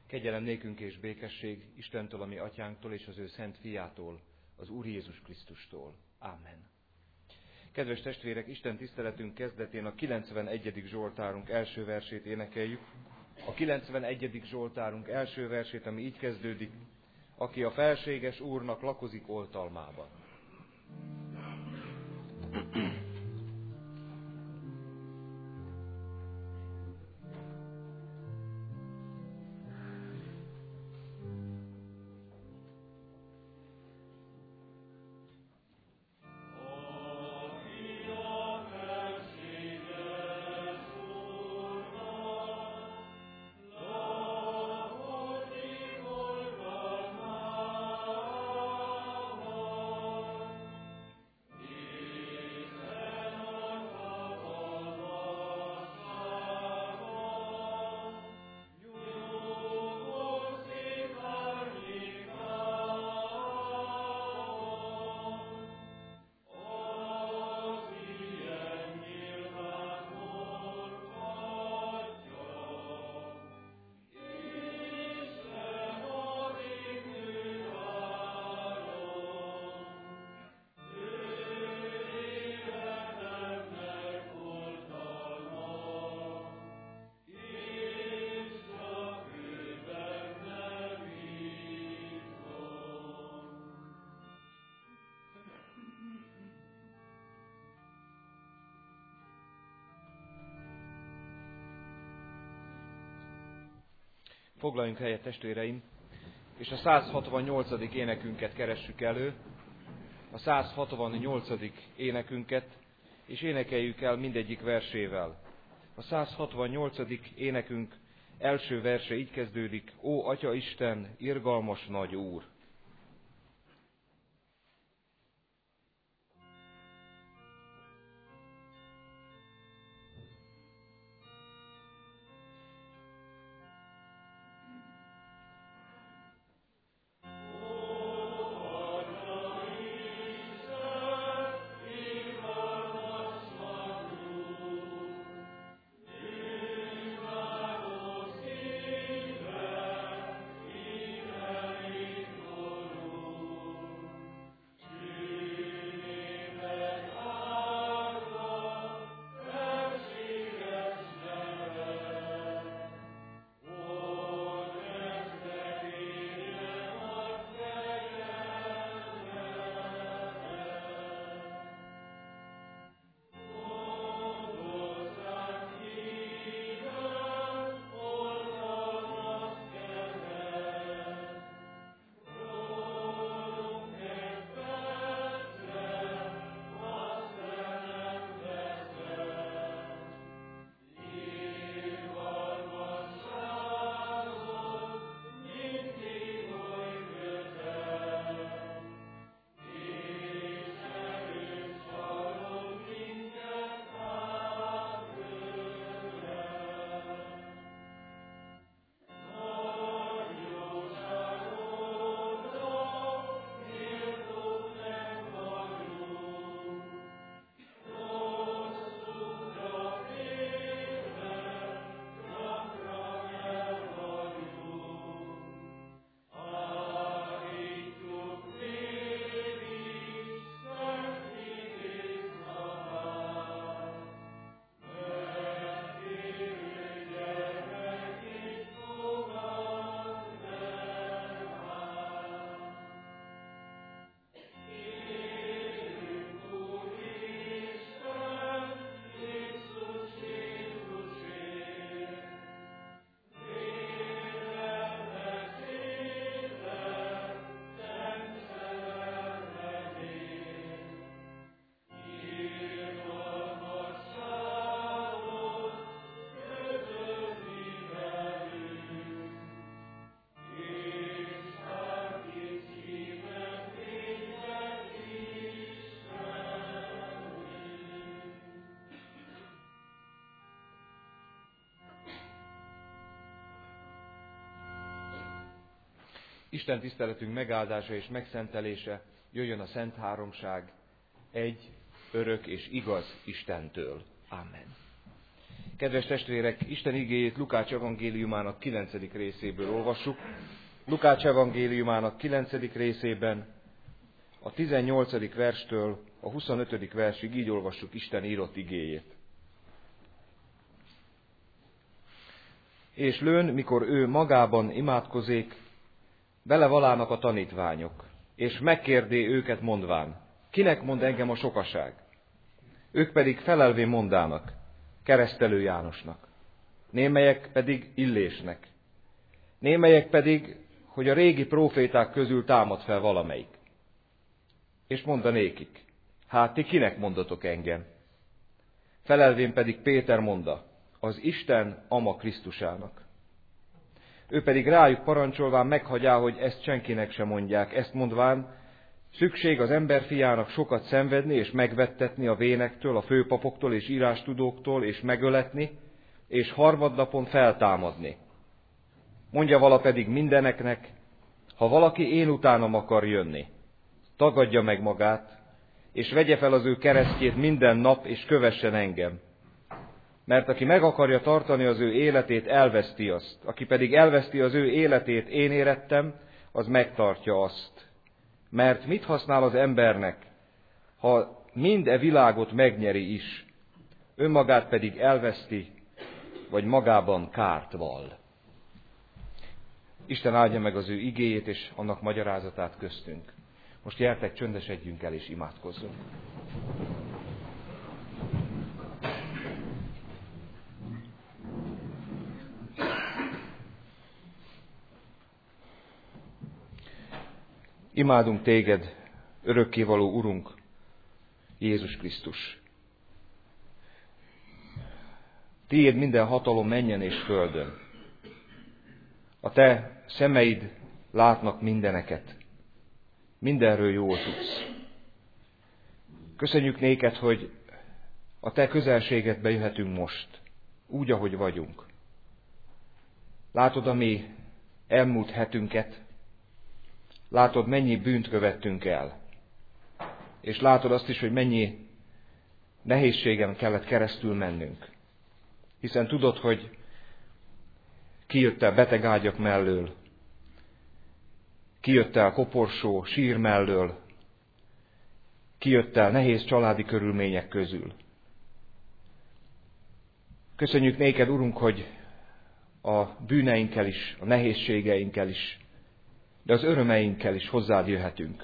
Kegyelem nékünk és békesség Istentől, a mi atyánktól és az ő szent fiától, az Úr Jézus Krisztustól. Ámen. Kedves testvérek, Isten tiszteletünk kezdetén a 91. Zsoltárunk első versét énekeljük. A 91. Zsoltárunk első versét, ami így kezdődik: aki a felséges Úrnak lakozik oltalmában. Foglaljunk helyet, testvéreim, és a 168. énekünket keressük elő, a 168. énekünket, és énekeljük el mindegyik versével. A 168. énekünk első verse így kezdődik: Ó, Atya Isten, irgalmas nagy Úr! Isten tiszteletünk megáldása és megszentelése jöjjön a Szent Háromság, egy, örök és igaz Istentől. Amen. Kedves testvérek, Isten igéjét Lukács evangéliumának 9. részéből olvassuk. Lukács evangéliumának 9. részében a 18. verstől a 25. versig így olvassuk Isten írott igéjét. És lőn, mikor ő magában imádkozik, belevalának a tanítványok, és megkérdé őket mondván, kinek mond engem a sokaság? Ők pedig felelvén mondának, Keresztelő Jánosnak, némelyek pedig Illésnek, némelyek pedig, hogy a régi próféták közül támad fel valamelyik. És mondanékik, hát ti kinek mondatok engem? Felelvén pedig Péter mondta, az Isten ama Krisztusának. Ő pedig rájuk parancsolván meghagyá, hogy ezt senkinek se mondják, ezt mondván, szükség az ember fiának sokat szenvedni és megvettetni a vénektől, a főpapoktól és írástudóktól, és megöletni, és harmadnapon feltámadni. Mondja vala pedig mindeneknek, ha valaki én utánam akar jönni, tagadja meg magát, és vegye fel az ő keresztjét minden nap, és kövessen engem. Mert aki meg akarja tartani az ő életét, elveszti azt. Aki pedig elveszti az ő életét, én érettem, az megtartja azt. Mert mit használ az embernek, ha mind e világot megnyeri is, önmagát pedig elveszti, vagy magában kárt vall. Isten áldja meg az ő igéjét és annak magyarázatát köztünk. Most gyertek, csöndesedjünk el és imádkozzunk. Imádunk téged, örökkévaló Urunk, Jézus Krisztus. Tiéd minden hatalom mennyen és földön. A te szemeid látnak mindeneket. Mindenről jól tudsz. Köszönjük néked, hogy a te közelségedbe jöhetünk most, úgy, ahogy vagyunk. Látod a mi elmúlt hetünket, látod, mennyi bűnt követtünk el, és látod azt is, hogy mennyi nehézségen kellett keresztül mennünk. Hiszen tudod, hogy kijöttél beteg ágyak mellől, kijöttél koporsó, sír mellől, kijöttél nehéz családi körülmények közül. Köszönjük néked, Urunk, hogy a bűneinkkel is, a nehézségeinkkel is, de az örömeinkkel is hozzád jöhetünk.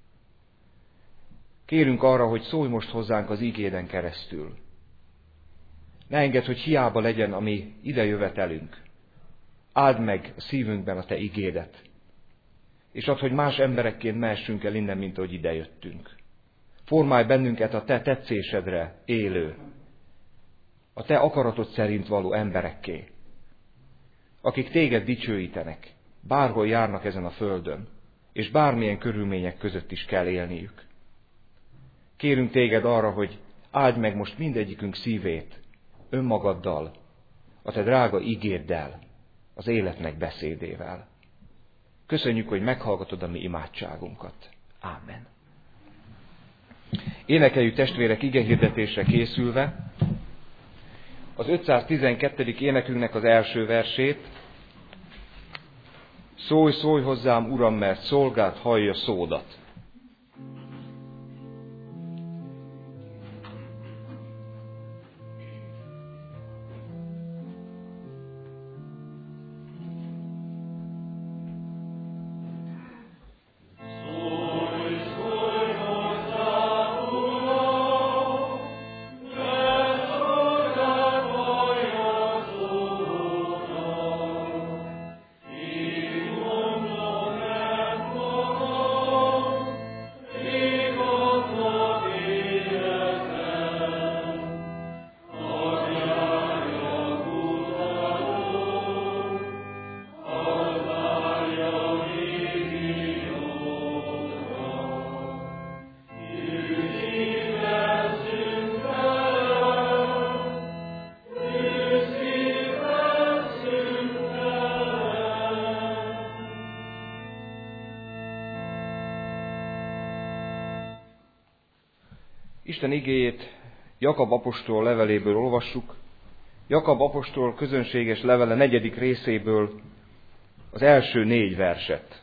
Kérünk arra, hogy szólj most hozzánk az igéden keresztül. Ne engedd, hogy hiába legyen a mi idejövetelünk. Áld meg a szívünkben a te igédet. És add, hogy más emberekként mehessünk el innen, mint ahogy idejöttünk. Formálj bennünket a te tetszésedre élő, a te akaratod szerint való emberekké, akik téged dicsőítenek, bárhol járnak ezen a földön, és bármilyen körülmények között is kell élniük. Kérünk téged arra, hogy áld meg most mindegyikünk szívét önmagaddal, a te drága igéddel, az életnek beszédével. Köszönjük, hogy meghallgatod a mi imádságunkat. Ámen. Énekeljük, testvérek, igehirdetésre készülve az 512. énekünknek az első versét. Szólj, szólj hozzám, Uram, mert szolgád hallja szódat. Isten igéjét Jakab apostol leveléből olvassuk, Jakab apostol közönséges levele 4. részéből az első 4 verset.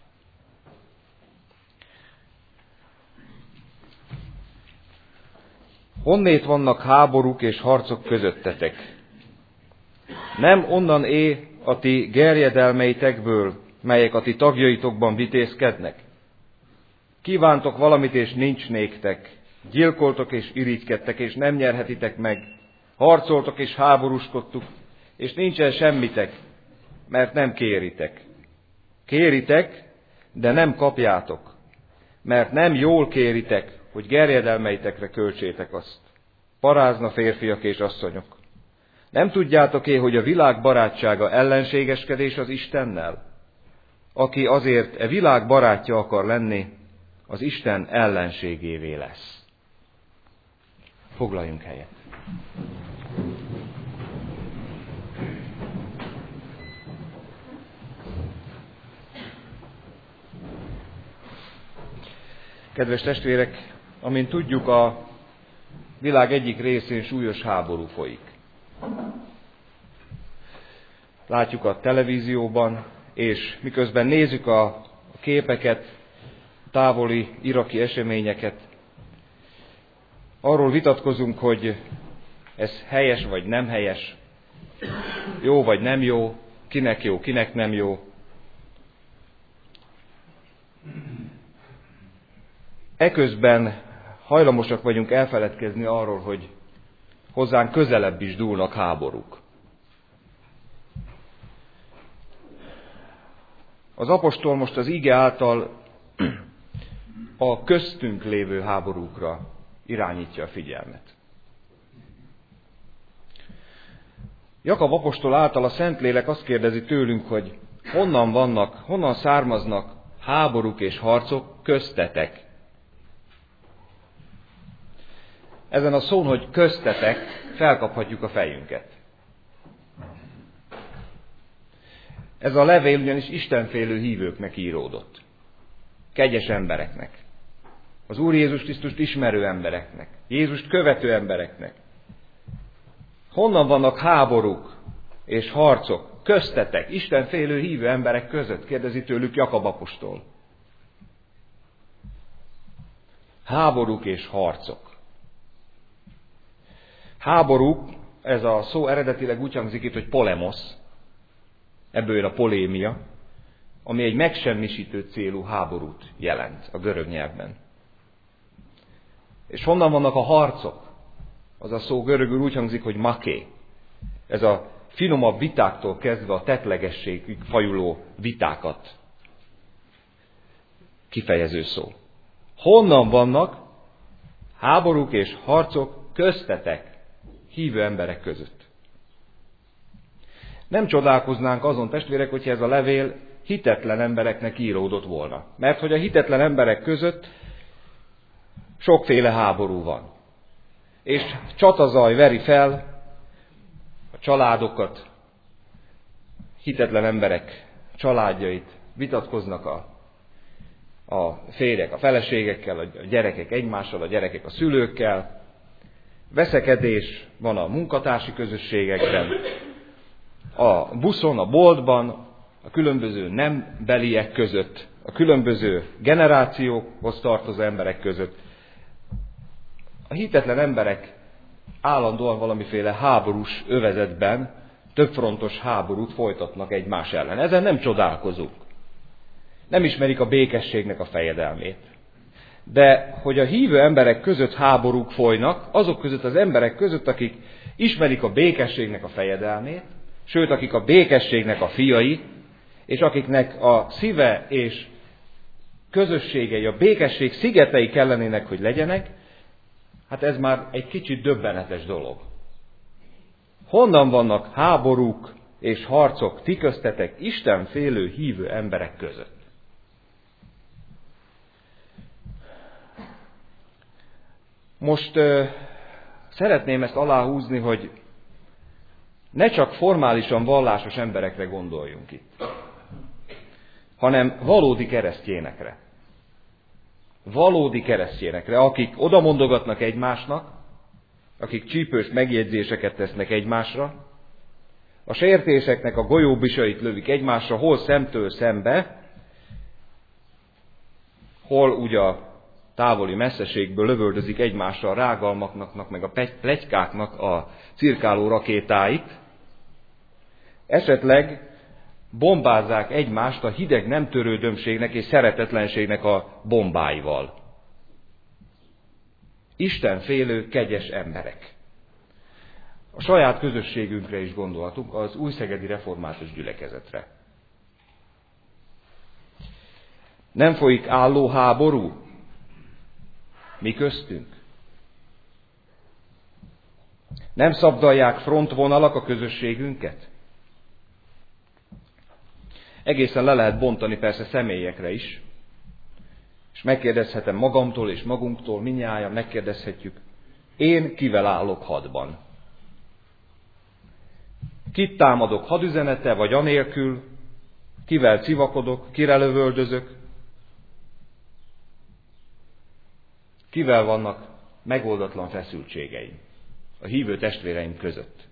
Honnét vannak háborúk és harcok közöttetek? Nem onnan a ti gerjedelmeitekből, melyek a ti tagjaitokban vitézkednek? Kívántok valamit, és nincs néktek. Gyilkoltok és irigykedtek, és nem nyerhetitek meg. Harcoltok és háborúskodtuk, és nincsen semmitek, mert nem kéritek. Kéritek, de nem kapjátok, mert nem jól kéritek, hogy gerjedelmeitekre költsétek azt. Parázna férfiak és asszonyok. Nem tudjátok-e, hogy a világ barátsága ellenségeskedés az Istennel? Aki azért e világ barátja akar lenni, az Isten ellenségévé lesz. Foglaljunk helyet. Kedves testvérek, amint tudjuk, a világ egyik részén súlyos háború folyik. Látjuk a televízióban, és miközben nézzük a képeket, távoli iraki eseményeket, arról vitatkozunk, hogy ez helyes vagy nem helyes, jó vagy nem jó, kinek nem jó. Eközben hajlamosak vagyunk elfeledkezni arról, hogy hozzánk közelebb is dúlnak háborúk. Az apostol most az ige által a köztünk lévő háborúkra irányítja a figyelmet. Jakab apostol által a Szentlélek azt kérdezi tőlünk, hogy honnan származnak háborúk és harcok köztetek. Ezen a szón, hogy köztetek, felkaphatjuk a fejünket. Ez a levél ugyanis istenfélő hívőknek íródott. Kegyes embereknek. Az Úr Jézus Krisztust ismerő embereknek. Jézust követő embereknek. Honnan vannak háborúk és harcok köztetek, istenfélő hívő emberek között? Kérdezi tőlük Jakab apostol. Háborúk és harcok. Háborúk, ez a szó eredetileg úgy hangzik itt, hogy polemos, ebből jön a polémia, ami egy megsemmisítő célú háborút jelent a görög nyelvben. És honnan vannak a harcok? Az a szó görögül úgy hangzik, hogy maké. Ez a finomabb vitáktól kezdve a tettlegességig fajuló vitákat kifejező szó. Honnan vannak háborúk és harcok köztetek, hívő emberek között? Nem csodálkoznánk azon, testvérek, hogyha ez a levél hitetlen embereknek íródott volna. Mert hogy a hitetlen emberek között sokféle háború van. És csatazaj veri fel a családokat, hitetlen emberek családjait, vitatkoznak a férjek a feleségekkel, a gyerekek egymással, a gyerekek a szülőkkel, veszekedés van a munkatársi közösségekben, a buszon, a boltban, a különböző nembeliek között, a különböző generációkhoz tartozó emberek között. A hitetlen emberek állandóan valamiféle háborús övezetben többfrontos háborút folytatnak egymás ellen. Ezen nem csodálkozunk. Nem ismerik a békességnek a fejedelmét. De hogy a hívő emberek között háborúk folynak, azok között az emberek között, akik ismerik a békességnek a fejedelmét, sőt, akik a békességnek a fiai, és akiknek a szíve és közösségei, a békesség szigetei kellenének, hogy legyenek, hát ez már egy kicsit döbbenetes dolog. Honnan vannak háborúk és harcok ti köztetek istenfélő hívő emberek között? Most szeretném ezt aláhúzni, hogy ne csak formálisan vallásos emberekre gondoljunk itt, hanem valódi keresztjénekre. Valódi keresztjénekre, akik odamondogatnak egymásnak, akik csípős megjegyzéseket tesznek egymásra, a sértéseknek a golyóbisait lövik egymásra, hol szemtől szembe, hol úgy a távoli messzeségből lövöldözik egymásra a rágalmaknak, meg a pletykáknak a cirkáló rakétáit, esetleg bombázzák egymást a hideg nem törődömségnek és szeretetlenségnek a bombáival. Istenfélő, kegyes emberek. A saját közösségünkre is gondolhatunk, az újszegedi református gyülekezetre. Nem folyik álló háború mi köztünk? Nem szabdalják frontvonalak a közösségünket? Egészen le lehet bontani persze személyekre is, és megkérdezhetem magamtól és magunktól, mindnyájan megkérdezhetjük, én kivel állok hadban? Kit támadok hadüzenete, vagy anélkül? Kivel civakodok, kire lövöldözök? Kivel vannak megoldatlan feszültségeim a hívő testvéreim között?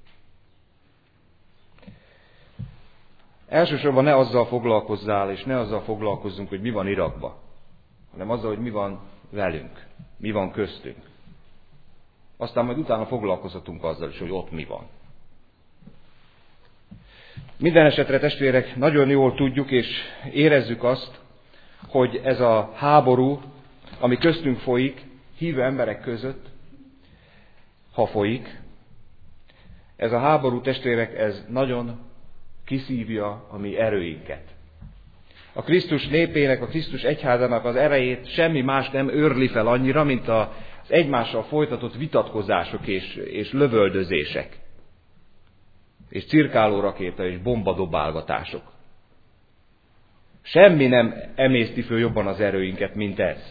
Elsősorban ne azzal foglalkozzál, és ne azzal foglalkozzunk, hogy mi van Irakban, hanem azzal, hogy mi van velünk, mi van köztünk. Aztán majd utána foglalkozhatunk azzal is, hogy ott mi van. Minden esetre, testvérek, nagyon jól tudjuk és érezzük azt, hogy ez a háború, ami köztünk folyik, hívő emberek között, ha folyik, ez a háború, testvérek, ez nagyon kiszívja a mi erőinket. A Krisztus népének, a Krisztus egyházának az erejét semmi más nem őrli fel annyira, mint az egymással folytatott vitatkozások és lövöldözések, és cirkáló rakéta és bombadobálgatások. Semmi nem emészti föl jobban az erőinket, mint ez.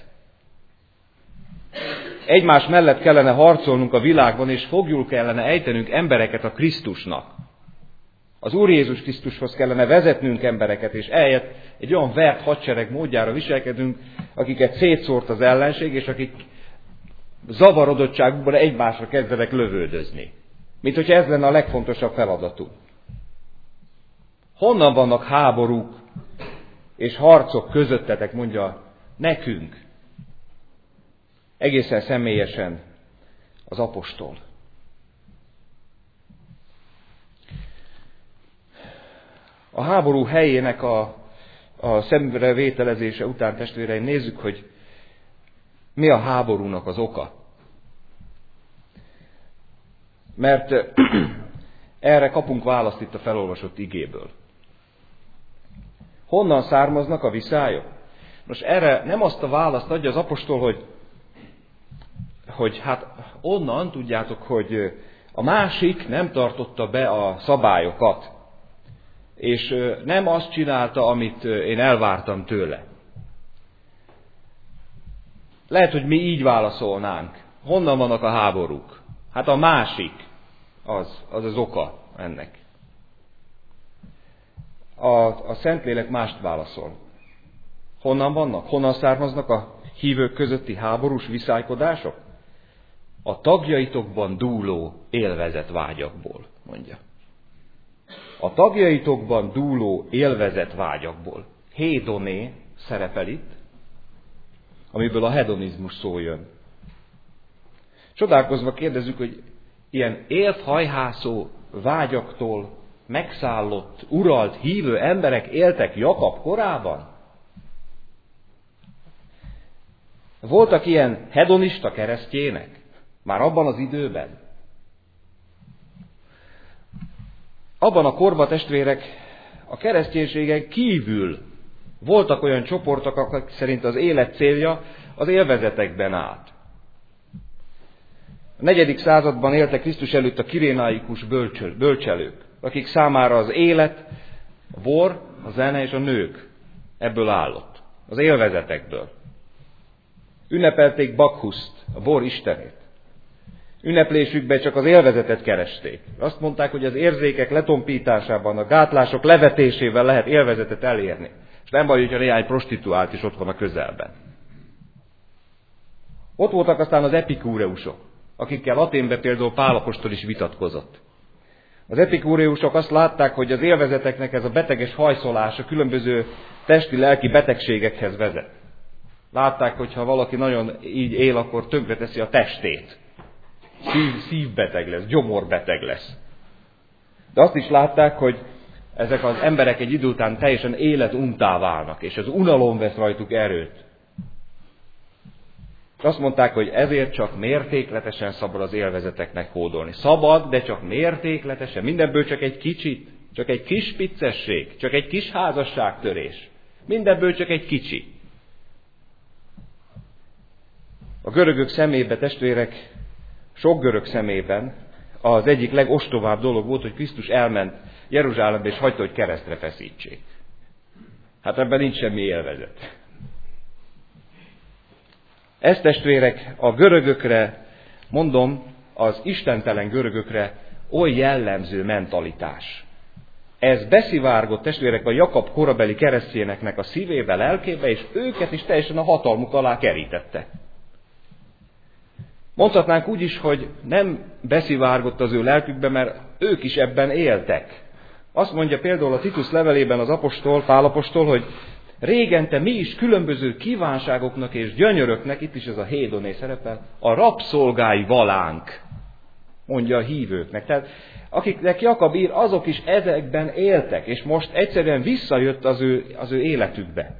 Egymás mellett kellene harcolnunk a világban, és foglyul kellene ejtenünk embereket a Krisztusnak. Az Úr Jézus Krisztushoz kellene vezetnünk embereket, és eljött egy olyan vert hadsereg módjára viselkedünk, akiket szétszórt az ellenség, és akik zavarodottságukban egymásra kezdenek lövöldözni. Mint hogyha ez lenne a legfontosabb feladatunk. Honnan vannak háborúk és harcok közöttetek, mondja nekünk, egészen személyesen az apostol. A háború helyének a szemrevételezése után, testvéreim, nézzük, hogy mi a háborúnak az oka. Mert erre kapunk választ itt a felolvasott igéből. Honnan származnak a viszályok? Most erre nem azt a választ adja az apostol, hogy hát onnan tudjátok, hogy a másik nem tartotta be a szabályokat, és nem azt csinálta, amit én elvártam tőle. Lehet, hogy mi így válaszolnánk. Honnan vannak a háborúk? Hát a másik az oka ennek. A Szentlélek mást válaszol. Honnan vannak? Honnan származnak a hívők közötti háborús viszálykodások? A tagjaitokban dúló élvezetvágyakból, mondja. A tagjaitokban dúló élvezetvágyakból. Hédoné szerepel itt, amiből a hedonizmus szó jön. Csodálkozva kérdezzük, hogy ilyen élthajhászó vágyaktól megszállott, uralt, hívő emberek éltek Jakab korában? Voltak ilyen hedonista keresztjének? Már abban az időben? Abban a korban, testvérek, a kereszténységen kívül voltak olyan csoportok, akik szerint az élet célja az élvezetekben állt. A 4. században éltek Krisztus előtt a kirénaikus bölcselők, akik számára az élet, a bor, a zene és a nők ebből állott, az élvezetekből. Ünnepelték Bakhuszt, a bor istenét. Ünneplésükben csak az élvezetet keresték. Azt mondták, hogy az érzékek letompításában, a gátlások levetésével lehet élvezetet elérni. És nem baj, hogyha néhány prostituált is ott van a közelben. Ott voltak aztán az epikúreusok, akikkel Athénben például Pál apostol is vitatkozott. Az epikúreusok azt látták, hogy az élvezeteknek ez a beteges hajszolása különböző testi-lelki betegségekhez vezet. Látták, hogy ha valaki nagyon így él, akkor tönkreteszi a testét. Szívbeteg lesz, gyomorbeteg lesz. De azt is látták, hogy ezek az emberek egy idő után teljesen életuntá válnak, és az unalom vesz rajtuk erőt. Azt mondták, hogy ezért csak mértékletesen szabad az élvezeteknek hódolni. Szabad, de csak mértékletesen, mindenből csak egy kicsit, csak egy kis piccesség, csak egy kis házasságtörés. Mindenből csak egy kicsi. A görögök szemébe, testvérek, sok görög szemében az egyik legostobább dolog volt, hogy Krisztus elment Jeruzsálembe és hagyta, hogy keresztre feszítsék. Hát ebben nincs semmi élvezet. Ez, testvérek, a görögökre, mondom, az istentelen görögökre oly jellemző mentalitás. Ez beszivárgott, testvérek, a Jakab korabeli keresztényeknek a szívébe, lelkébe, és őket is teljesen a hatalmuk alá kerítette. Mondhatnánk úgy is, hogy nem beszivárgott az ő lelkükbe, mert ők is ebben éltek. Azt mondja például a Titus levelében az apostol, Pál apostol, hogy régente mi is különböző kívánságoknak és gyönyöröknek, itt is ez a hédoné szerepel, a rabszolgái valánk, mondja a hívőknek. Tehát akiknek Jakab ír, azok is ezekben éltek, és most egyszerűen visszajött az ő életükbe.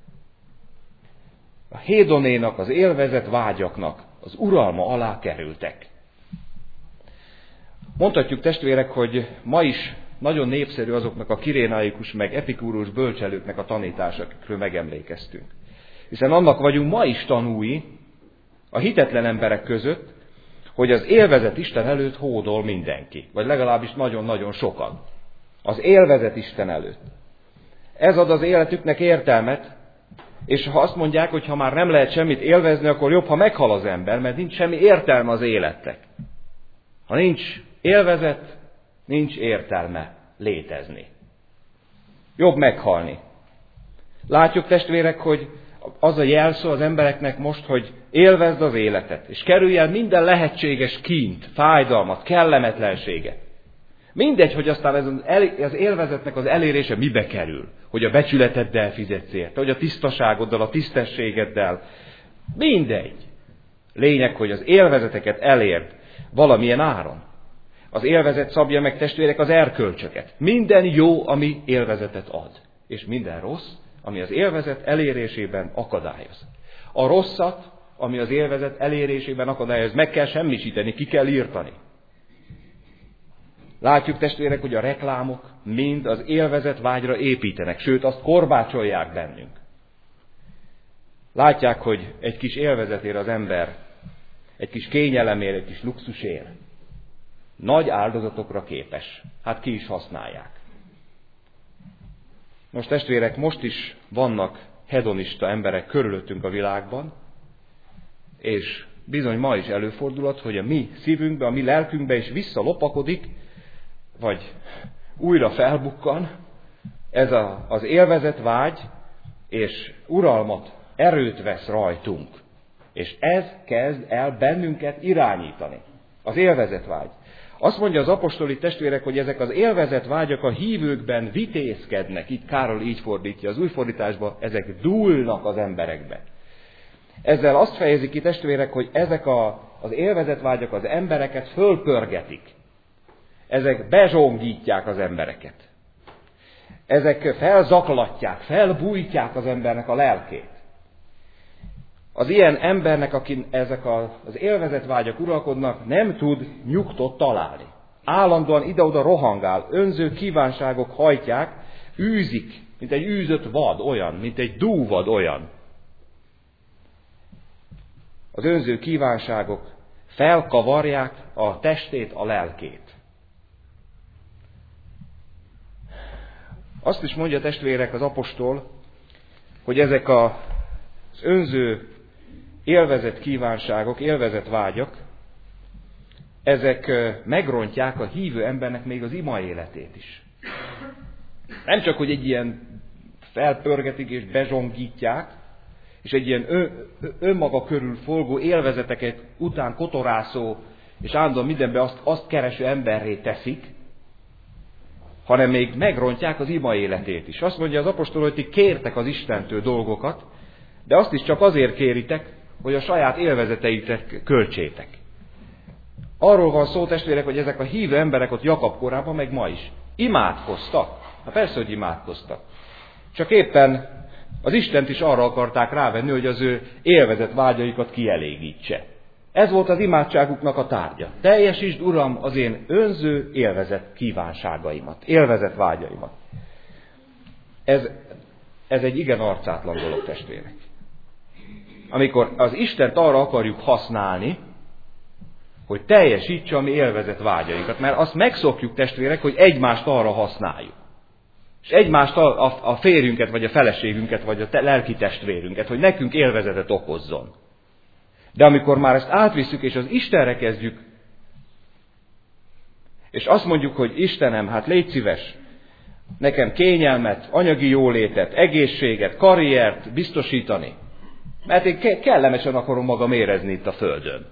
A hédonénak, az élvezet vágyaknak az uralma alá kerültek. Mondhatjuk, testvérek, hogy ma is nagyon népszerű azoknak a kirénaikus meg epikúrus bölcselőknek a tanítása, akikről megemlékeztünk. Hiszen annak vagyunk ma is tanúi a hitetlen emberek között, hogy az élvezet Isten előtt hódol mindenki, vagy legalábbis nagyon-nagyon sokan. Az élvezet Isten előtt. Ez ad az életüknek értelmet, és ha azt mondják, hogy ha már nem lehet semmit élvezni, akkor jobb, ha meghal az ember, mert nincs semmi értelme az életnek. Ha nincs élvezet, nincs értelme létezni. Jobb meghalni. Látjuk, testvérek, hogy az a jelszó az embereknek most, hogy élvezd az életet, és kerülj el minden lehetséges kínt, fájdalmat, kellemetlenséget. Mindegy, hogy aztán az élvezetnek az elérése mibe kerül. Hogy a becsületeddel fizetsz érte, hogy a tisztaságoddal, a tisztességeddel. Mindegy. Lényeg, hogy az élvezeteket elérd valamilyen áron. Az élvezet szabja meg, testvérek, az erkölcsöket. Minden jó, ami élvezetet ad. És minden rossz, ami az élvezet elérésében akadályoz. A rosszat, ami az élvezet elérésében akadályoz, meg kell semmisíteni, ki kell írtani. Látjuk, testvérek, hogy a reklámok mind az élvezet vágyra építenek, sőt, azt korbácsolják bennünk. Látják, hogy egy kis élvezetért az ember, egy kis kényelemért, egy kis luxusért nagy áldozatokra képes. Hát ki is használják. Most, testvérek, most is vannak hedonista emberek körülöttünk a világban, és bizony ma is előfordulhat, hogy a mi szívünkbe, a mi lelkünkbe is visszalopakodik, vagy újra felbukkan ez az élvezet vágy, és uralmat, erőt vesz rajtunk. És ez kezd el bennünket irányítani. Az élvezet vágy. Azt mondja az apostoli testvérek, hogy ezek az élvezet vágyak a hívőkben vitézkednek. Itt Károly így fordítja az új fordításban, ezek dúlnak az emberekbe. Ezzel azt fejezi ki, testvérek, hogy ezek az élvezet vágyak az embereket fölpörgetik. Ezek bezsongítják az embereket. Ezek felzaklatják, felbújtják az embernek a lelkét. Az ilyen embernek, akin ezek az élvezetvágyak uralkodnak, nem tud nyugtot találni. Állandóan ide-oda rohangál, önző kívánságok hajtják, űzik, mint egy űzött vad olyan, mint egy dúvad olyan. Az önző kívánságok felkavarják a testét, a lelkét. Azt is mondja, testvérek, az apostol, hogy ezek az önző élvezett kívánságok, élvezett vágyak, ezek megrontják a hívő embernek még az ima életét is. Nem csak, hogy egy ilyen felpörgetik és bezsongítják, és egy ilyen önmaga körül forgó élvezeteket után kotorászó, és állandóan mindenben azt kereső emberré teszik, hanem még megrontják az ima életét is. Azt mondja az apostol, hogy ti kértek az Istentől dolgokat, de azt is csak azért kéritek, hogy a saját élvezeteiket költsétek. Arról van szó, testvérek, hogy ezek a hívő emberek ott Jakab korában, meg ma is imádkoztak. Hát persze, hogy imádkoztak. Csak éppen az Istent is arra akarták rávenni, hogy az ő élvezet vágyaikat kielégítse. Ez volt az imádságuknak a tárgya. Teljesítsd, Uram, az én önző élvezet kívánságaimat, élvezet vágyaimat. Ez egy igen arcátlan dolog, testvérek. Amikor az Istent arra akarjuk használni, hogy teljesítse a mi élvezet vágyainkat. Mert azt megszokjuk, testvérek, hogy egymást arra használjuk. És egymást a férjünket, vagy a feleségünket, vagy a lelki testvérünket, hogy nekünk élvezetet okozzon. De amikor már ezt átvisszük, és az Istenre kezdjük, és azt mondjuk, hogy Istenem, hát légy szíves, nekem kényelmet, anyagi jólétet, egészséget, karriert biztosítani. Mert én kellemesen akarom magam érezni itt a földön.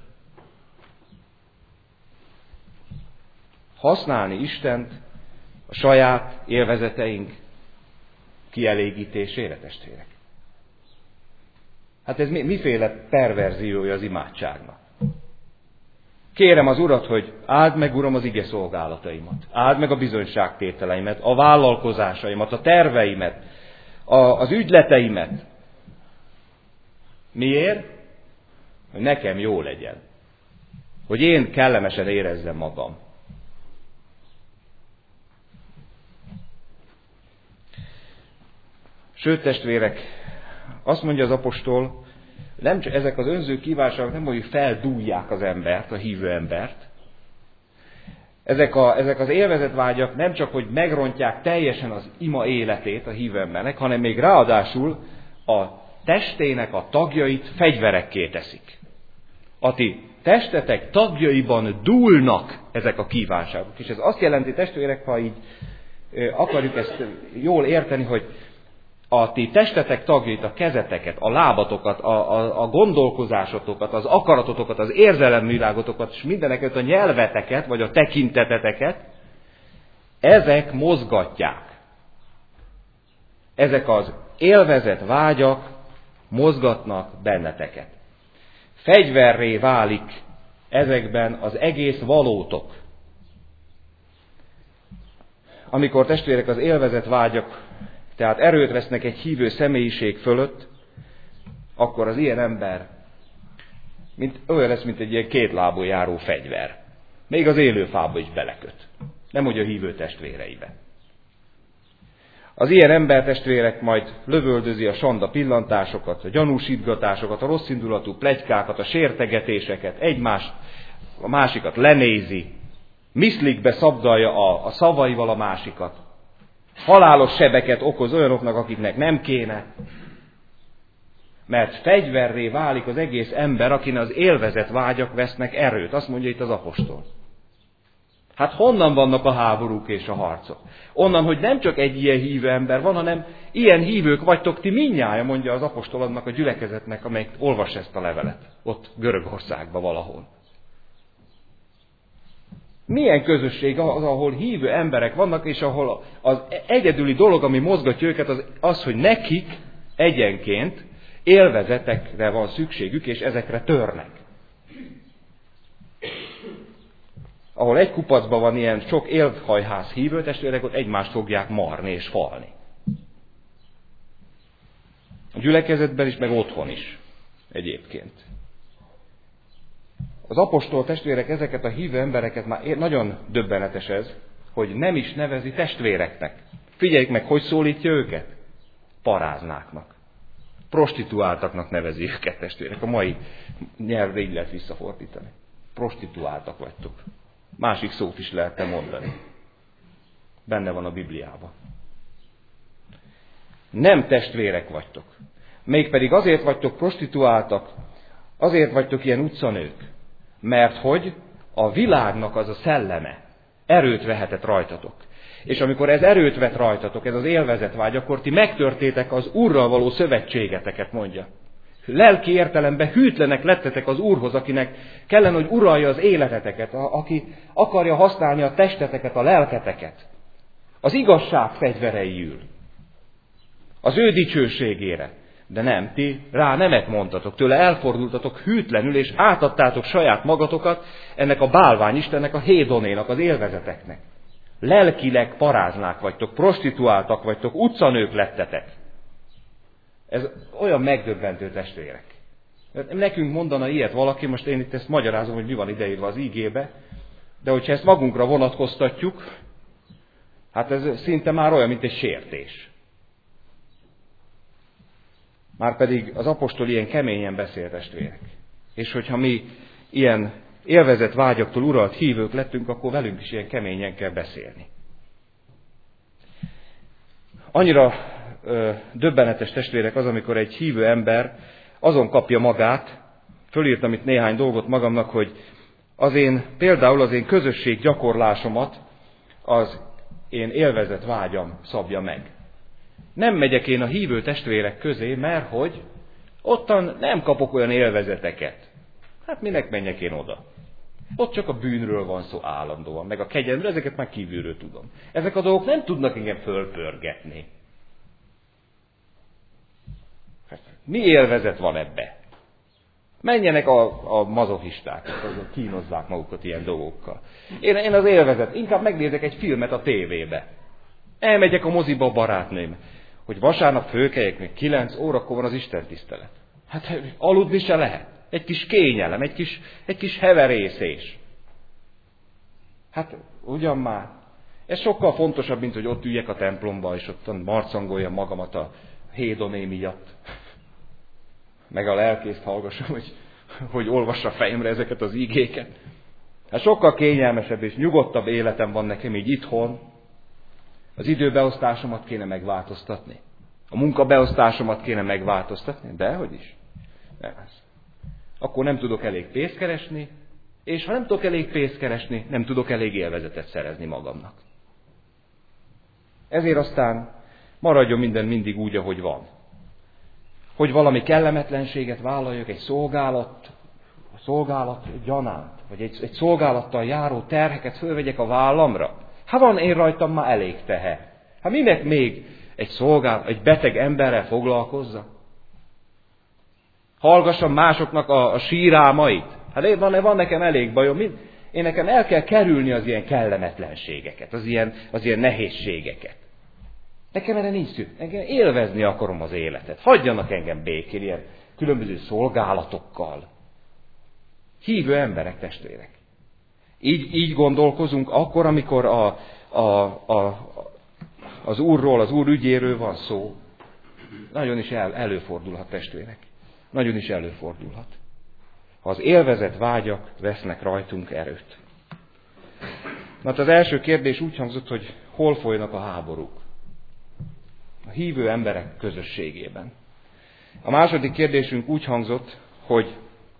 Használni Istent a saját élvezeteink kielégítésére, testvérek. Hát ez miféle perverziója az imádságnak? Kérem az Urat, hogy áld meg, Uram, az ige szolgálataimat, áld meg a bizonyságtételeimet, a vállalkozásaimat, a terveimet, az ügyleteimet. Miért? Hogy nekem jó legyen. Hogy én kellemesen érezzem magam. Sőt, testvérek, azt mondja az apostol, nem csak ezek az önző kívánságok nem, hogy feldúlják az embert, a hívő embert. Ezek az élvezetvágyak nem csak, hogy megrontják teljesen az ima életét a hívő embernek, hanem még ráadásul a testének a tagjait fegyverekké teszik. A ti testetek tagjaiban dúlnak ezek a kívánságok. És ez azt jelenti, testvérek, ha így akarjuk ezt jól érteni, hogy a ti testetek tagjait, a kezeteket, a lábatokat, a gondolkozásotokat, az akaratotokat, az érzelemvilágotokat, és mindeneket a nyelveteket, vagy a tekinteteteket, ezek mozgatják. Ezek az élvezet vágyak mozgatnak benneteket. Fegyverré válik ezekben az egész valótok. Amikor, testvérek, az élvezet vágyak tehát erőt vesznek egy hívő személyiség fölött, akkor az ilyen ember olyan lesz, mint egy ilyen kétlábú járó fegyver. Még az élő fába is beleköt. Nem úgy a hívő testvéreibe. Az ilyen ember, testvérek, majd lövöldözi a sanda pillantásokat, a gyanúsítgatásokat, a rosszindulatú pletykákat, a sértegetéseket, a másikat lenézi, miszlikbe szabdalja a szavaival a másikat. Halálos sebeket okoz olyanoknak, akiknek nem kéne. Mert fegyverré válik az egész ember, akin az élvezet vágyak vesznek erőt. Azt mondja itt az apostol. Hát honnan vannak a háborúk és a harcok? Onnan, hogy nem csak egy ilyen hívő ember van, hanem ilyen hívők vagytok ti mindnyájan, mondja az apostol annak a gyülekezetnek, amelyik olvas ezt a levelet. Ott Görögországban valahol. Milyen közösség az, ahol hívő emberek vannak, és ahol az egyedüli dolog, ami mozgatja őket, az, hogy nekik egyenként élvezetekre van szükségük, és ezekre törnek. Ahol egy kupacban van ilyen sok élhajház hívő testvérek, ott egymást fogják marni és falni. A gyülekezetben is, meg otthon is egyébként. Az apostol testvérek ezeket a hívő embereket már nagyon döbbenetes ez, hogy nem is nevezi testvéreknek. Figyeljük meg, hogy szólítja őket? Paráznáknak. Prostituáltaknak nevezi őket, testvérek. A mai nyelvre így lehet visszafordítani. Prostituáltak vagytok. Másik szót is lehetne mondani. Benne van a Bibliában. Nem testvérek vagytok. Mégpedig azért vagytok prostituáltak, azért vagytok ilyen utcanők, mert hogy a világnak az a szelleme erőt vehetett rajtatok. És amikor ez erőt vet rajtatok, ez az élvezetvágy, akkor ti megtörtétek az Úrral való szövetségeteket, mondja. Lelki értelemben hűtlenek lettetek az Úrhoz, akinek kellene, hogy uralja az életeteket, aki akarja használni a testeteket, a lelketeket. Az igazság fegyvereiül. Az ő dicsőségére. De nem, ti rá nemet mondtatok, tőle elfordultatok hűtlenül, és átadtátok saját magatokat ennek a bálványistennek, a hédonénak, az élvezeteknek. Lelkileg paráznák vagytok, prostituáltak vagytok, utcanők lettetek. Ez olyan megdöbbentő, testvérek. Nekünk mondana ilyet valaki, most én itt ezt magyarázom, hogy mi van ideírva az igébe, de hogyha ezt magunkra vonatkoztatjuk, hát ez szinte már olyan, mint egy sértés. Márpedig az apostol ilyen keményen beszél, testvérek. És hogyha mi ilyen élvezett vágyaktól uralt hívők lettünk, akkor velünk is ilyen keményen kell beszélni. Annyira döbbenetes, testvérek, az, amikor egy hívő ember azon kapja magát, fölírtam itt néhány dolgot magamnak, hogy például az én közösség gyakorlásomat az én élvezett vágyam szabja meg. Nem megyek én a hívő testvérek közé, mert hogy ottan nem kapok olyan élvezeteket. Hát minek menjek én oda? Ott csak a bűnről van szó állandóan, meg a kegyelemről, ezeket már kívülről tudom. Ezek a dolgok nem tudnak engem fölpörgetni. Mi élvezet van ebbe? Menjenek a mazochisták, azok kínozzák magukat ilyen dolgokkal. Én az élvezet, inkább megnézek egy filmet a tévébe. Elmegyek a moziba a barátnőm, hogy vasárnap fölkeljek, még 9 órakor van az istentisztelet. Hát aludni se lehet. Egy kis kényelem, egy kis heverészés. Hát ugyan már. Ez sokkal fontosabb, mint hogy ott üljek a templomba, és ott marcangoljam magamat a hédoné miatt. Meg a lelkészt hallgassam, hogy olvassa fejemre ezeket az igéket. Hát sokkal kényelmesebb és nyugodtabb életem van nekem így itthon. Az időbeosztásomat kéne megváltoztatni. A munkabeosztásomat kéne megváltoztatni. Dehogy is. Nem ez. Akkor nem tudok elég pénzt keresni, és ha nem tudok elég pénzt keresni, nem tudok elég élvezetet szerezni magamnak. Ezért aztán maradjon minden mindig úgy, ahogy van. Hogy valami kellemetlenséget vállaljak, egy szolgálat gyanánt, vagy egy szolgálattal járó terheket fölvegyek a vállamra. Hát van én rajtam már elég teher. Hát minek még egy beteg emberrel foglalkozza? Hallgassam másoknak a sírámait. Hát van nekem elég bajom. Én nekem el kell kerülni az ilyen kellemetlenségeket, az ilyen nehézségeket. Nekem erre nincs szükség. Engem élvezni akarom az életet. Hagyjanak engem békén ilyen különböző szolgálatokkal. Hívő emberek, testvérek. Így gondolkozunk akkor, amikor az Úrról, az Úr ügyéről van szó. Nagyon is előfordulhat, testvérek. Nagyon is előfordulhat. Ha az élvezett vágyak vesznek rajtunk erőt. Mert az első kérdés úgy hangzott, hogy hol folynak a háborúk. A hívő emberek közösségében. A második kérdésünk úgy hangzott, hogy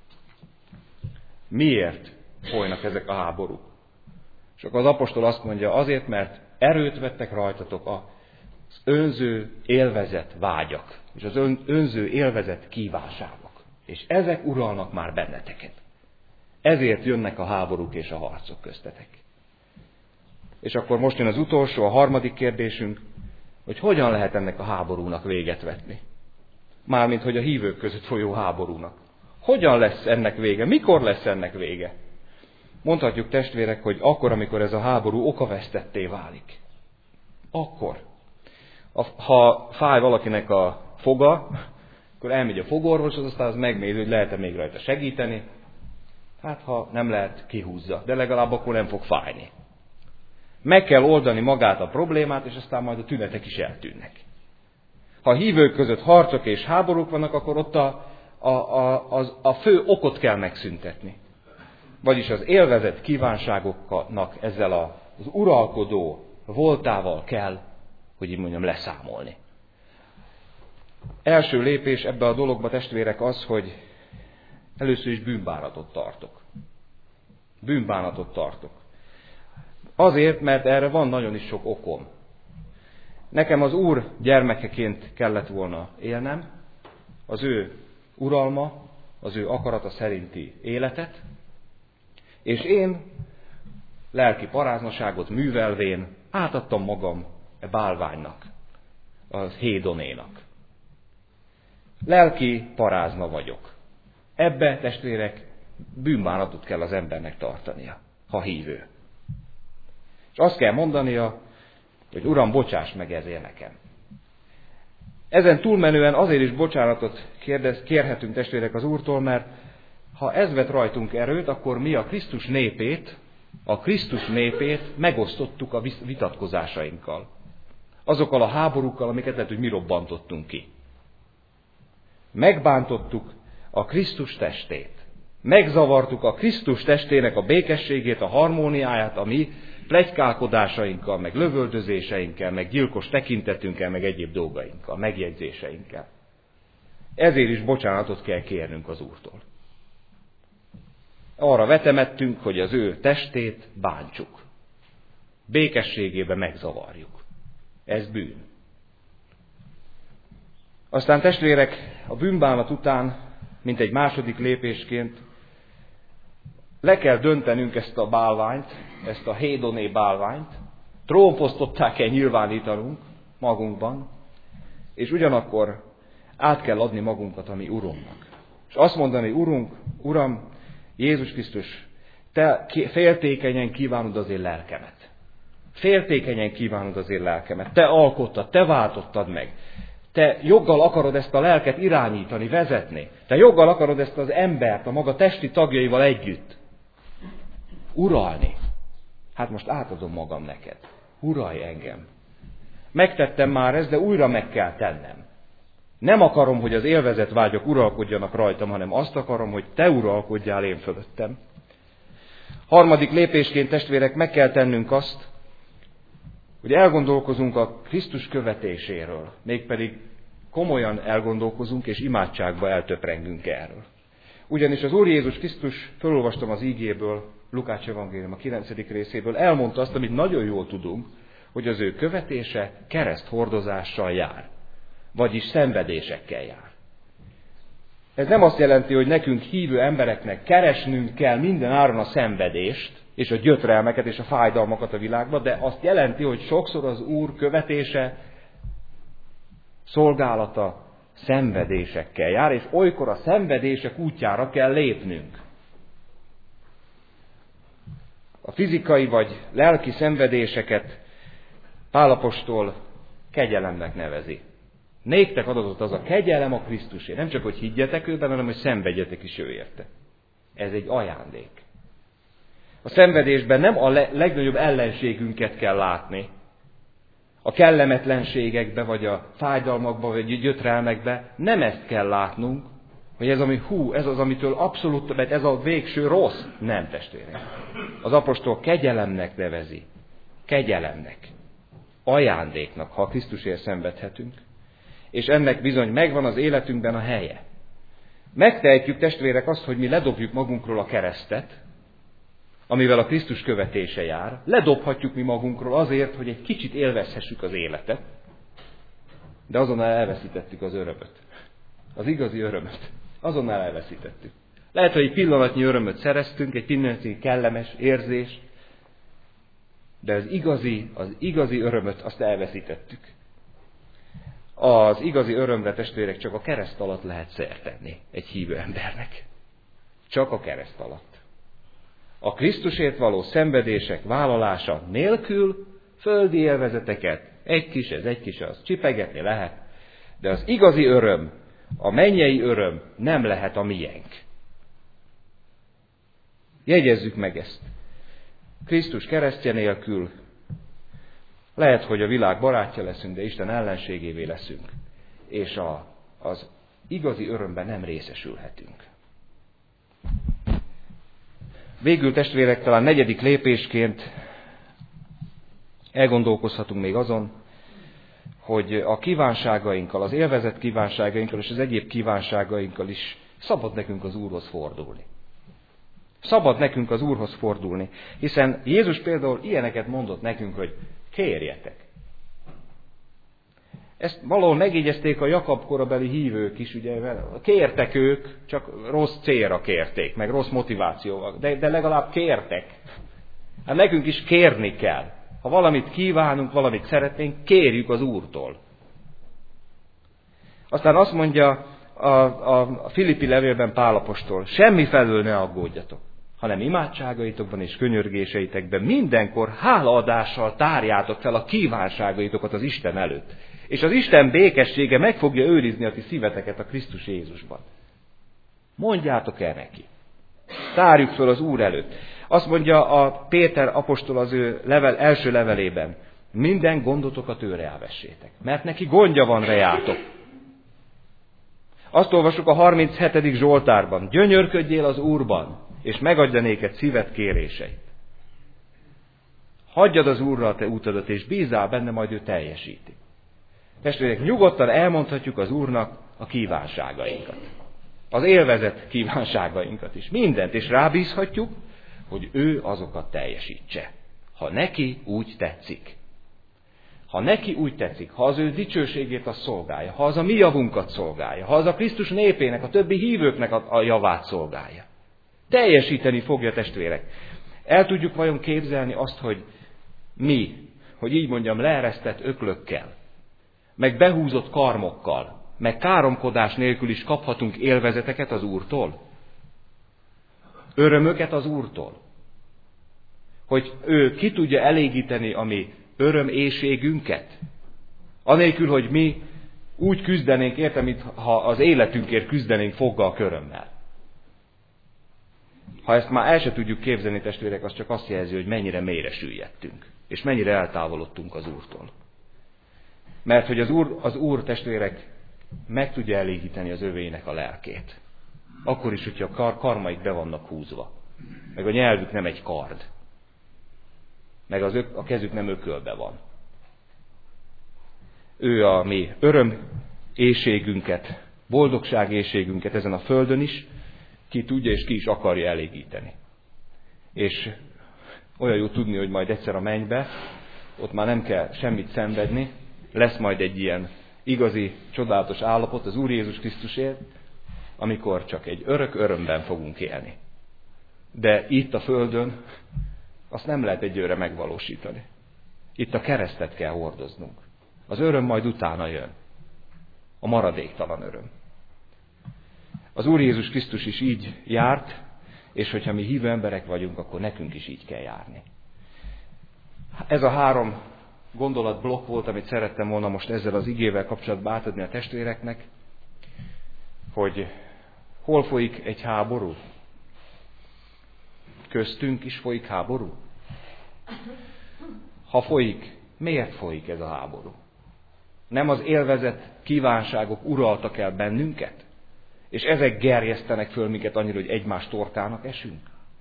miért folynak ezek a háborúk. És akkor az apostol azt mondja, azért, mert erőt vettek rajtatok az önző élvezet vágyak, és az önző élvezet kívánságok. És ezek uralnak már benneteket. Ezért jönnek a háborúk és a harcok köztetek. És akkor most jön az utolsó, a harmadik kérdésünk, hogy hogyan lehet ennek a háborúnak véget vetni. Mármint, hogy a hívők között folyó háborúnak. Hogyan lesz ennek vége? Mikor lesz ennek vége? Mondhatjuk, testvérek, hogy akkor, amikor ez a háború okavesztetté válik. Akkor. Ha fáj valakinek a foga, akkor elmegy a fogorvoshoz, aztán az megnézi, hogy lehet-e még rajta segíteni. Hát, ha nem lehet, kihúzza. De legalább akkor nem fog fájni. Meg kell oldani magát a problémát, és aztán majd a tünetek is eltűnnek. Ha a hívők között harcok és háborúk vannak, akkor ott a fő okot kell megszüntetni. Vagyis az élvezett kívánságoknak ezzel az uralkodó voltával kell, hogy így mondjam, leszámolni. Első lépés ebbe a dologba, testvérek, az, hogy először is bűnbánatot tartok. Bűnbánatot tartok. Azért, mert erre van nagyon is sok okom. Nekem az Úr gyermekeként kellett volna élnem, az ő uralma, az ő akarata szerinti életet, és én lelki paráznaságot művelvén átadtam magam a bálványnak, az hédonénak. Lelki parázna vagyok. Ebbe, testvérek, bűnbánatot kell az embernek tartania, ha hívő. És azt kell mondania, hogy Uram, bocsáss meg ezért nekem. Ezen túlmenően azért is bocsánatot kérhetünk, testvérek, az Úrtól, mert ha ez vet rajtunk erőt, akkor mi a Krisztus népét megosztottuk a vitatkozásainkkal. Azokkal a háborúkkal, amiket lehet, hogy mi robbantottunk ki. Megbántottuk a Krisztus testét. Megzavartuk a Krisztus testének a békességét, a harmóniáját, a mi pletykálkodásainkkal, meg lövöldözéseinkkel, meg gyilkos tekintetünkkel, meg egyéb dolgainkkal, megjegyzéseinkkel. Ezért is bocsánatot kell kérnünk az Úrtól. Arra vetemettünk, hogy az ő testét bántsuk. Békességébe megzavarjuk. Ez bűn. Aztán, testvérek, a bűnbánat után, mint egy második lépésként, le kell döntenünk ezt a bálványt, ezt a hédoné bálványt, trónposztottá kell nyilvánítanunk magunkban, és ugyanakkor át kell adni magunkat a mi Urunknak. És azt mondani, Uram, Jézus Krisztus, te féltékenyen kívánod az én lelkemet. Féltékenyen kívánod az én lelkemet. Te alkottad, te váltottad meg. Te joggal akarod ezt a lelket irányítani, vezetni. Te joggal akarod ezt az embert a maga testi tagjaival együtt uralni. Hát most átadom magam neked. Uralj engem. Megtettem már ezt, de újra meg kell tennem. Nem akarom, hogy az élvezetvágyak uralkodjanak rajtam, hanem azt akarom, hogy te uralkodjál én fölöttem. Harmadik lépésként, testvérek, meg kell tennünk azt, hogy elgondolkozunk a Krisztus követéséről, mégpedig komolyan elgondolkozunk, és imádságba eltöprengünk erről. Ugyanis az Úr Jézus Krisztus, felolvastam az ígéből, Lukács evangélium a 9. részéből, elmondta azt, amit nagyon jól tudunk, hogy az ő követése kereszthordozással jár, vagyis szenvedésekkel jár. Ez nem azt jelenti, hogy nekünk hívő embereknek keresnünk kell minden áron a szenvedést, és a gyötrelmeket és a fájdalmakat a világban, de azt jelenti, hogy sokszor az Úr követése, szolgálata szenvedésekkel jár, és olykor a szenvedések útjára kell lépnünk. A fizikai vagy lelki szenvedéseket Pál apostol kegyelemnek nevezi. Néktek adatott az a kegyelem a Krisztusé. Nem csak, hogy higgyetek őben, hanem, hogy szenvedjetek is ő érte. Ez egy ajándék. A szenvedésben nem a legnagyobb ellenségünket kell látni. A kellemetlenségekbe, vagy a fájdalmakba, vagy a gyötrelmekbe nem ezt kell látnunk, hogy ez az, amitől abszolút, mert ez a végső rossz. Nem, testvérek. Az apostol kegyelemnek nevezi. Kegyelemnek. Ajándéknak, ha Krisztusért szenvedhetünk. És ennek bizony megvan az életünkben a helye. Megtehetjük, testvérek, azt, hogy mi ledobjuk magunkról a keresztet, amivel a Krisztus követése jár. Ledobhatjuk mi magunkról azért, hogy egy kicsit élvezhessük az életet, de azonnal elveszítettük az örömöt. Az igazi örömöt. Azonnal elveszítettük. Lehet, hogy egy pillanatnyi örömöt szereztünk, egy pillanatnyi kellemes érzés, de az igazi örömöt azt elveszítettük. Az igazi örömre, testvérek, csak a kereszt alatt lehet szert tenni egy hívő embernek. Csak a kereszt alatt. A Krisztusért való szenvedések vállalása nélkül földi élvezeteket, egy kis az, csipegetni lehet, de az igazi öröm, a mennyei öröm nem lehet a miénk. Jegyezzük meg ezt. Krisztus keresztje nélkül lehet, hogy a világ barátja leszünk, de Isten ellenségévé leszünk, és az igazi örömben nem részesülhetünk. Végül, testvérek, talán negyedik lépésként elgondolkozhatunk még azon, hogy a kívánságainkkal, az élvezett kívánságainkkal és az egyéb kívánságainkkal is szabad nekünk az Úrhoz fordulni. Szabad nekünk az Úrhoz fordulni, hiszen Jézus például ilyeneket mondott nekünk, hogy kérjetek. Ezt valahol megjegyezték a Jakab korabeli hívők is, ugye, kértek ők, csak rossz célra kérték, meg rossz motivációval, de legalább kértek. Hát nekünk is kérni kell. Ha valamit kívánunk, valamit szeretnénk, kérjük az Úrtól. Aztán azt mondja a Filippi levélben Pál apostol, semmi felől ne aggódjatok, hanem imádságaitokban és könyörgéseitekben mindenkor hálaadással tárjátok fel a kívánságaitokat az Isten előtt. És az Isten békessége meg fogja őrizni a ti szíveteket a Krisztus Jézusban. Mondjátok el neki. Tárjuk föl az Úr előtt. Azt mondja a Péter apostol az ő első levelében, minden gondotokat őre elvessétek, mert neki gondja van rejátok. Azt olvasjuk a 37. Zsoltárban, gyönyörködjél az Úrban, és megadja néked szíved kéréseit. Hagyjad az Úrra a te utadat, és bízzál benne, majd ő teljesíti. Testvérek, nyugodtan elmondhatjuk az Úrnak a kívánságainkat. Az élvezett kívánságainkat is. Mindent, és rábízhatjuk, hogy ő azokat teljesítse. Ha neki úgy tetszik. Ha neki úgy tetszik, ha az ő dicsőségét azt szolgálja, ha az a mi javunkat szolgálja, ha az a Krisztus népének, a többi hívőknek a javát szolgálja. Teljesíteni fogja, testvérek. El tudjuk vajon képzelni azt, hogy mi, hogy így mondjam, leeresztett öklökkel, meg behúzott karmokkal, meg káromkodás nélkül is kaphatunk élvezeteket az Úrtól? Örömöket az Úrtól? Hogy ő ki tudja elégíteni a mi öröméhségünket? Anélkül, hogy mi úgy küzdenénk, értem, mintha az életünkért küzdenénk foggal körömmel. Ha ezt már el se tudjuk képzelni, testvérek, az csak azt jelzi, hogy mennyire mélyre süllyedtünk, és mennyire eltávolodtunk az Úrtól. Mert hogy az Úr, testvérek, meg tudja elégíteni az övének a lelkét. Akkor is, hogyha a karmaik be vannak húzva. Meg a nyelvük nem egy kard. Meg a kezük nem ökölbe van. Ő a mi öröméhségünket, boldogságéhségünket ezen a földön is ki tudja és ki is akarja elégíteni. És olyan jó tudni, hogy majd egyszer a mennybe, ott már nem kell semmit szenvedni, lesz majd egy ilyen igazi, csodálatos állapot az Úr Jézus Krisztusért, amikor csak egy örök örömben fogunk élni. De itt a földön azt nem lehet egyőre megvalósítani. Itt a keresztet kell hordoznunk. Az öröm majd utána jön. A maradéktalan öröm. Az Úr Jézus Krisztus is így járt, és hogyha mi hívő emberek vagyunk, akkor nekünk is így kell járni. Ez a 3 gondolatblokk volt, amit szerettem volna most ezzel az igével kapcsolatban átadni a testvéreknek, hogy hol folyik egy háború? Köztünk is folyik háború? Ha folyik, miért folyik ez a háború? Nem az élvezett kívánságok uraltak el bennünket? És ezek gerjesztenek föl minket annyira, hogy egymás torkának esünk?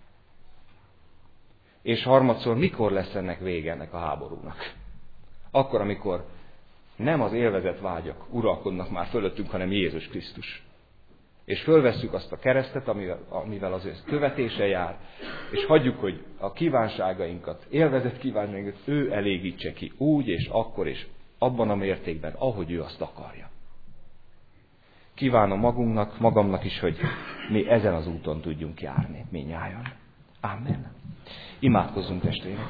És harmadszor, mikor lesz ennek vége, ennek a háborúnak? Akkor, amikor nem az élvezett vágyak uralkodnak már fölöttünk, hanem Jézus Krisztus. És fölvesszük azt a keresztet, amivel az ő követése jár, és hagyjuk, hogy a kívánságainkat, élvezett kívánságainkat ő elégítse ki úgy és akkor és abban a mértékben, ahogy ő azt akarja. Kívánom magamnak is, hogy mi ezen az úton tudjunk járni, mindnyájan. Amen. Imádkozzunk, testvérek!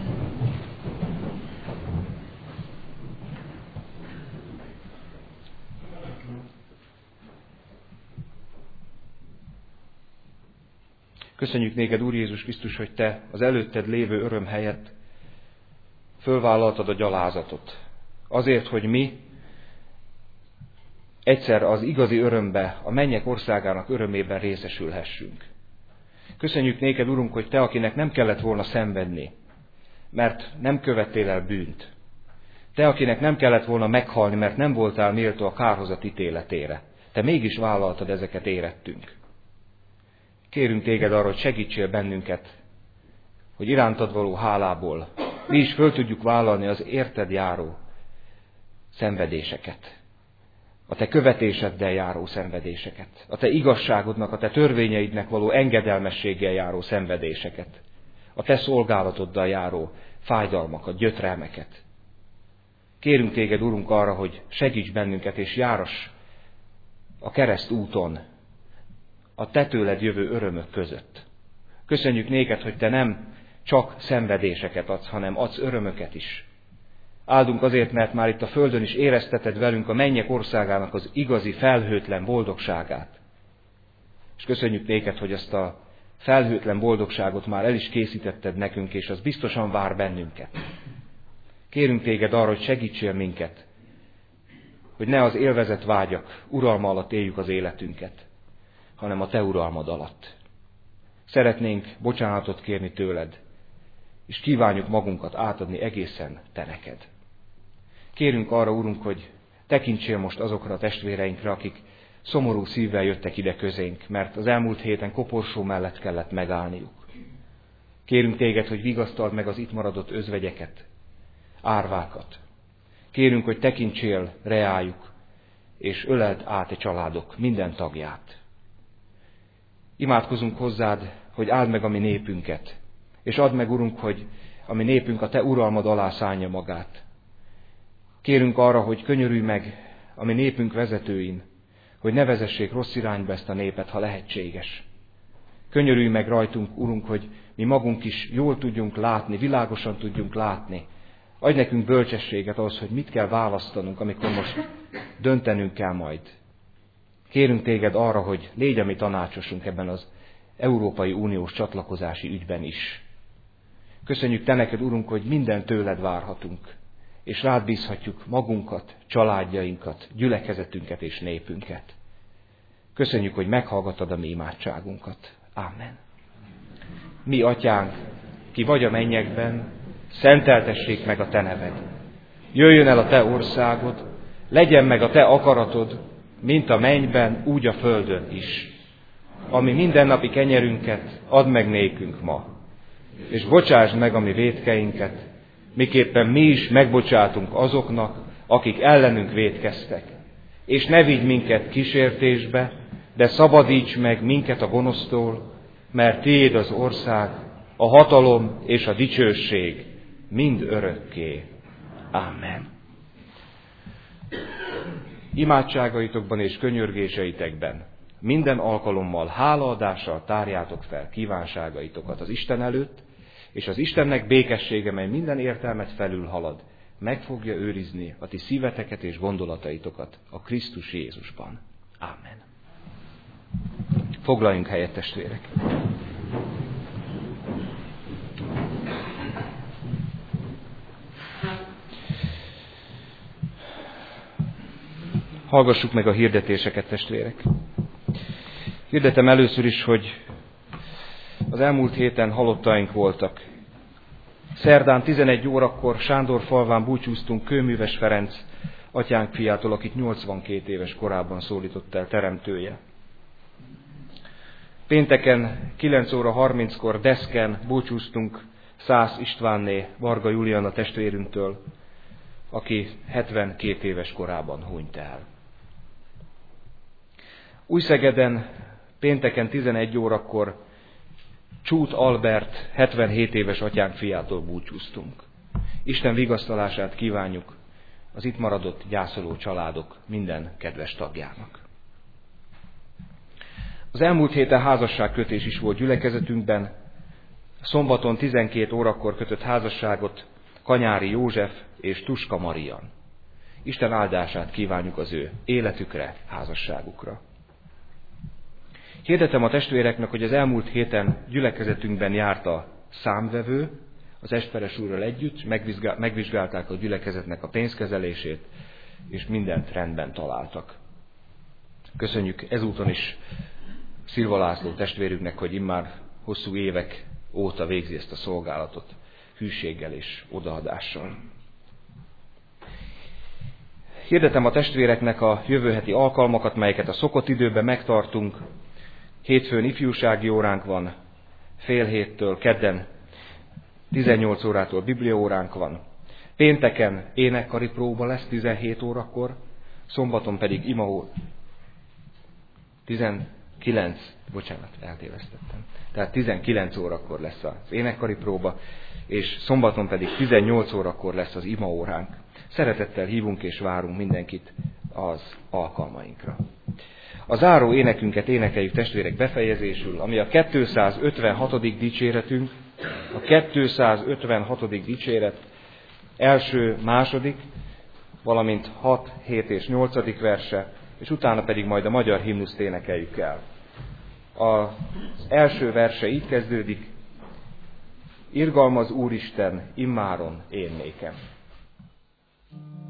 Köszönjük néked, Úr Jézus Krisztus, hogy te az előtted lévő öröm helyett fölvállaltad a gyalázatot. Azért, hogy mi egyszer az igazi örömbe, a mennyek országának örömében részesülhessünk. Köszönjük néked, Urunk, hogy te, akinek nem kellett volna szenvedni, mert nem követtél el bűnt. Te, akinek nem kellett volna meghalni, mert nem voltál méltó a kárhozat ítéletére. Te mégis vállaltad ezeket, érettünk. Kérünk téged arra, hogy segítsél bennünket, hogy irántad való hálából mi is föl tudjuk vállalni az érted járó szenvedéseket. A te követéseddel járó szenvedéseket. A te igazságodnak, a te törvényeidnek való engedelmességgel járó szenvedéseket. A te szolgálatoddal járó fájdalmakat, gyötrelmeket. Kérünk téged, Urunk, arra, hogy segíts bennünket, és járass a kereszt úton, a te tőled jövő örömök között. Köszönjük néked, hogy te nem csak szenvedéseket adsz, hanem adsz örömöket is. Áldunk azért, mert már itt a földön is érezteted velünk a mennyek országának az igazi, felhőtlen boldogságát. És köszönjük néked, hogy ezt a felhőtlen boldogságot már el is készítetted nekünk, és az biztosan vár bennünket. Kérünk téged arra, hogy segítsél minket, hogy ne az élvezet vágyak uralma alatt éljük az életünket, hanem a te uralmad alatt. Szeretnénk bocsánatot kérni tőled, és kívánjuk magunkat átadni egészen te neked. Kérünk arra, Urunk, hogy tekintsél most azokra a testvéreinkre, akik szomorú szívvel jöttek ide közénk, mert az elmúlt héten koporsó mellett kellett megállniuk. Kérünk téged, hogy vigasztald meg az itt maradott özvegyeket, árvákat. Kérünk, hogy tekintsél reájuk, és öleld át a családok minden tagját. Imádkozunk hozzád, hogy áld meg a mi népünket, és add meg, Urunk, hogy a mi népünk a te uralmad alá szánja magát. Kérünk arra, hogy könyörülj meg a mi népünk vezetőin, hogy ne vezessék rossz irányba ezt a népet, ha lehetséges. Könyörülj meg rajtunk, Urunk, hogy mi magunk is jól tudjunk látni, világosan tudjunk látni. Adj nekünk bölcsességet ahhoz, hogy mit kell választanunk, amikor most döntenünk kell majd. Kérünk téged arra, hogy légy a mi tanácsosunk ebben az Európai Uniós csatlakozási ügyben is. Köszönjük te neked, Urunk, hogy minden tőled várhatunk, és rád bízhatjuk magunkat, családjainkat, gyülekezetünket és népünket. Köszönjük, hogy meghallgatod a mi imádságunkat. Ámen. Mi, Atyánk, ki vagy a mennyekben, szenteltessék meg a te neved. Jöjjön el a te országod, legyen meg a te akaratod, mint a mennyben, úgy a földön is. Ami mindennapi kenyerünket add meg nékünk ma, és bocsásd meg a mi vétkeinket, miképpen mi is megbocsátunk azoknak, akik ellenünk vétkeztek. És ne vigy minket kísértésbe, de szabadíts meg minket a gonosztól, mert tiéd az ország, a hatalom és a dicsőség mind örökké. Ámen. Imádságaitokban és könyörgéseitekben minden alkalommal hálaadással tárjátok fel kívánságaitokat az Isten előtt, és az Istennek békessége, mely minden értelmet felülhalad, meg fogja őrizni a ti szíveteket és gondolataitokat a Krisztus Jézusban. Ámen. Foglaljunk helyet, testvérek! Hallgassuk meg a hirdetéseket, testvérek! Hirdetem először is, hogy az elmúlt héten halottaink voltak. Szerdán 11 órakor Sándorfalván búcsúztunk Kőműves Ferenc atyánk fiától, akit 82 éves korában szólított el teremtője. Pénteken 9 óra 30-kor Deszken búcsúztunk Szász Istvánné, Varga Juliana testvérünktől, aki 72 éves korában hunyt el. Újszegeden pénteken 11 órakor Csút Albert 77 éves atyánk fiától búcsúztunk. Isten vigasztalását kívánjuk az itt maradott gyászoló családok minden kedves tagjának. Az elmúlt héten házasságkötés is volt gyülekezetünkben. Szombaton 12 órakor kötött házasságot Kanyári József és Tuska Marian. Isten áldását kívánjuk az ő életükre, házasságukra. Hirdetem a testvéreknek, hogy az elmúlt héten gyülekezetünkben járt a számvevő, az Esperes úrral együtt, megvizsgálták a gyülekezetnek a pénzkezelését, és mindent rendben találtak. Köszönjük ezúton is Szilva László testvérünknek, hogy immár hosszú évek óta végzi ezt a szolgálatot hűséggel és odaadással. Hirdetem a testvéreknek a jövő heti alkalmakat, melyeket a szokott időben megtartunk. Hétfőn ifjúsági óránk van, fél héttől, kedden 18 órától bibliaóránk van. Pénteken énekkari próba lesz 17 órakor, szombaton pedig imaó eltévesztettem. Tehát 19 órakor lesz az énekkari próba, és szombaton pedig 18 órakor lesz az imaóránk. Szeretettel hívunk és várunk mindenkit az alkalmainkra. A záró énekünket énekeljük, testvérek, befejezésül, ami a 256. dicséretünk, a 256. dicséret első, második, valamint 6, 7 és 8. verse, és utána pedig majd a magyar himnuszt énekeljük el. Az első verse így kezdődik: Irgalmaz Úristen, immáron én nékem.